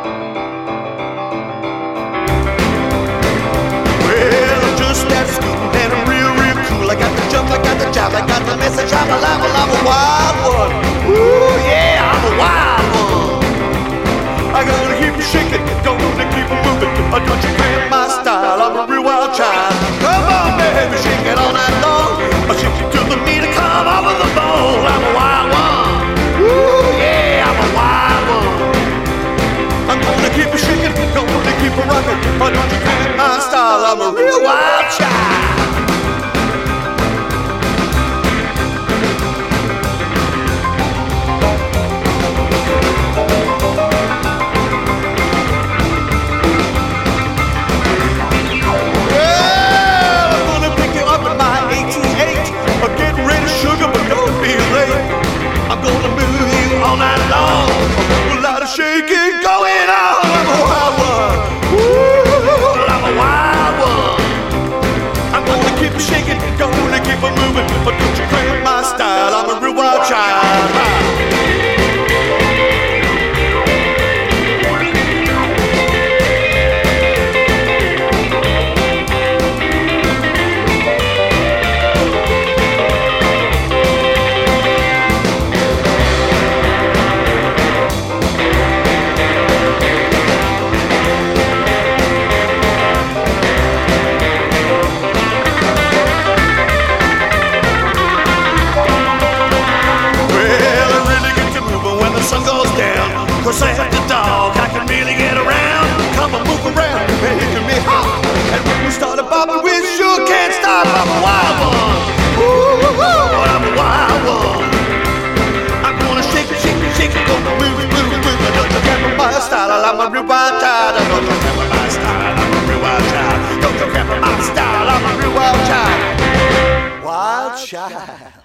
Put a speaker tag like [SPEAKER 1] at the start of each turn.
[SPEAKER 1] Well, I'm just that smooth and I'm real, real cool. I got the jump, I got the job, I got the message. I'm a wild one. Ooh, yeah, I'm a wild one. I'm gonna keep you shaking, gonna keep you moving. Don't you cramp my style, I'm a real wild child. Come on, baby, shake it all night long. I'll shake you till the meat come over the bone. I'm a wild one. Ooh, yeah, I'm a wild one. I'm gonna keep you shaking, gonna keep you rocking. Don't you cramp my style, I'm a real wild child. Shaking going on, I'm a wild one. Ooh, I'm a wild one. I'm gonna keep shaking, gonna keep moving. But don't you cramp my style, I'm a real wild child. Cause after dark I can really get around. Come and move around, making me hot. And when we start a bobbing, we sure can't stop. I'm a wild one. Ooh, I'm a wild one. I'm gonna shake it, shake it, shake it, gonna move it, move it, move it. Don't you remember my style? I'm a real wild child. Don't you remember my style? I'm a real wild child. Don't you remember my style? I'm a real wild child. Wild child.